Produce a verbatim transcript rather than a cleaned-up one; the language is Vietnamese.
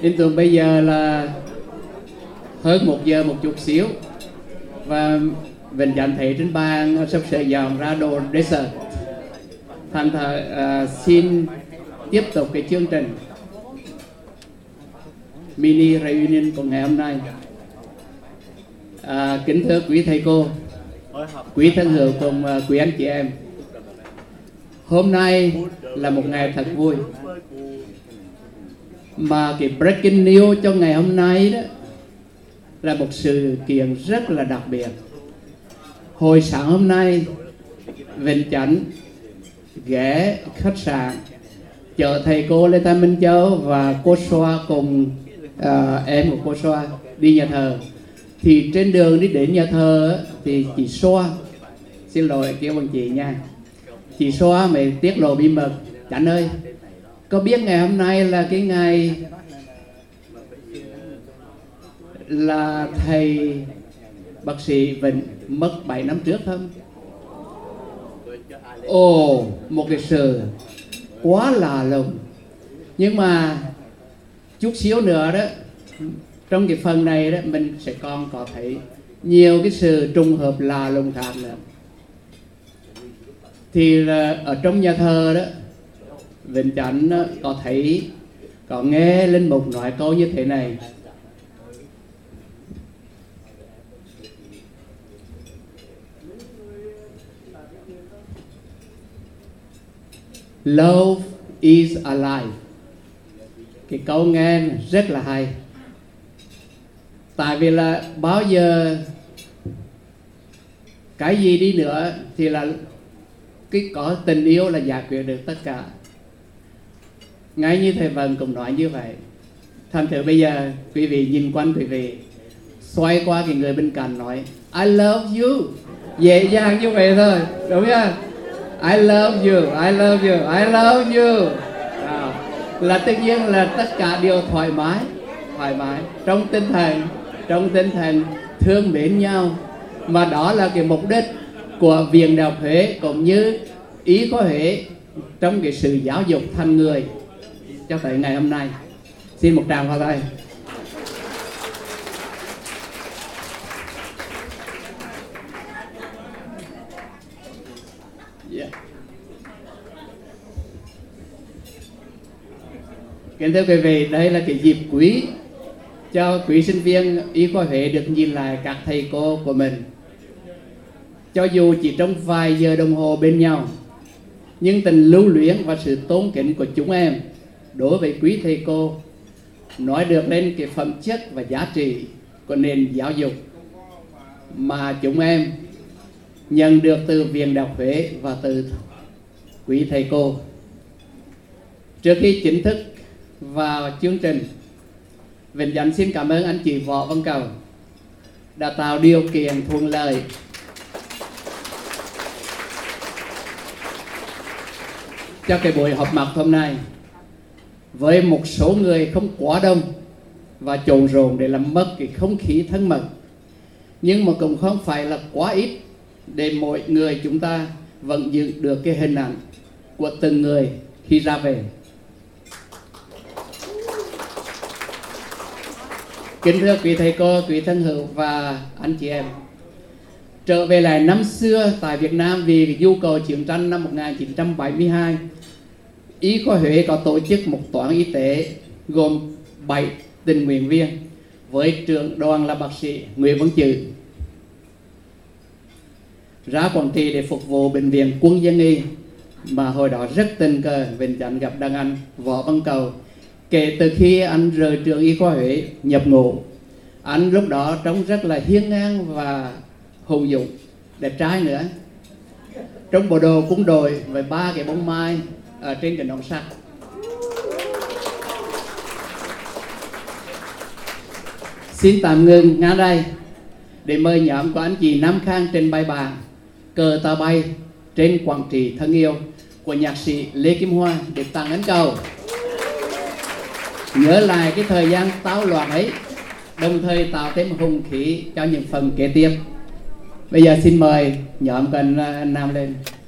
Đến tuần bây giờ là hơn một giờ một chút xíu, và mình nhận thấy trên bàn sắp sửa dọn ra đồ dessert. Thành thử uh, xin tiếp tục cái chương trình mini reunion của ngày hôm nay. À, kính thưa quý thầy cô, quý thân hữu cùng uh, quý anh chị em, hôm nay là một ngày thật vui. Mà cái breaking news cho ngày hôm nay đó là một sự kiện rất là đặc biệt. Hồi sáng hôm nay, Vĩnh Chánh ghé khách sạn chở thầy cô Lê Thanh Minh Châu và cô Xoa cùng uh, em của cô Xoa đi nhà thờ. Thì trên đường đi đến nhà thờ thì chị Xoa, xin lỗi kêu bằng chị nha, chị Xoa mới tiết lộ bí mật: Chánh ơi, có biết ngày hôm nay là cái ngày là thầy bác sĩ Vĩnh mất bảy năm trước không? Ồ, một cái sự quá lạ lùng. Nhưng mà chút xíu nữa đó, trong cái phần này đó, mình sẽ còn có thấy nhiều cái sự trùng hợp lạ lùng khác nữa. Thì là ở trong nhà thờ đó, Vĩnh Chánh có thấy, có nghe linh mục nói câu như thế này: Love is alive. Cái câu nghe rất là hay. Tại vì là bao giờ cái gì đi nữa thì là cái có tình yêu là giải quyết được tất cả. Ngay như thầy Vân cũng nói như vậy. Thành thử bây giờ quý vị nhìn quanh quý vị, xoay qua cái người bên cạnh nói I love you, dễ dàng như vậy thôi, đúng không? I love you, I love you, I love you. À, là tất nhiên là tất cả đều thoải mái, thoải mái trong tinh thần, trong tinh thần thương mến nhau. Mà đó là cái mục đích của Viện Đại học Huế cũng như ý có Huế trong cái sự giáo dục thành người cho tới ngày hôm nay. Xin một tràng pháo tay. Yeah. Kính thưa quý vị, đây là cái dịp quý cho quý sinh viên y khoa Huế được nhìn lại các thầy cô của mình. Cho dù chỉ trong vài giờ đồng hồ bên nhau, nhưng tình lưu luyến và sự tôn kính của chúng em đối với quý thầy cô nói được lên cái phẩm chất và giá trị của nền giáo dục mà chúng em nhận được từ Viện Đại học Huế và từ quý thầy cô. Trước khi chính thức vào chương trình, Vĩnh Chánh xin cảm ơn anh chị Võ Văn Cầu đã tạo điều kiện thuận lợi cho cái buổi họp mặt hôm nay với một số người không quá đông và trộn rộn để làm mất cái không khí thân mật, nhưng mà cũng không phải là quá ít để mỗi người chúng ta vẫn giữ được cái hình ảnh của từng người khi ra về. Kính thưa quý thầy cô, quý thân hữu và anh chị em, trở về lại năm xưa tại Việt Nam vì nhu cầu chiến tranh năm một nghìn chín trăm bảy mươi hai, y khoa Huế có tổ chức một toán y tế gồm bảy tình nguyện viên với trưởng đoàn là bác sĩ Nguyễn Văn Chữ ra Quảng Trị để phục vụ bệnh viện Quân dân y. Mà hồi đó rất tình cờ Vĩnh Chánh gặp đàn anh Võ Văn Cầu. Kể từ khi anh rời trường y khoa Huế nhập ngũ, anh lúc đó trông rất là hiên ngang và hùng dũng, đẹp trai nữa, trong bộ đồ quân đội với ba cái bông mai ở trên cái nón sắt. Xin tạm ngừng ngang đây để mời nhóm của anh chị Nam Khang trình bày bản Cờ Ta Bay trên Quảng Trị thân yêu của nhạc sĩ Lê Kim Hoa để tặng ấn cầu. Nhớ lại cái thời gian táo loạn ấy, đồng thời tạo thêm hùng khí cho những phần kế tiếp. Bây giờ xin mời nhóm của anh Nam lên.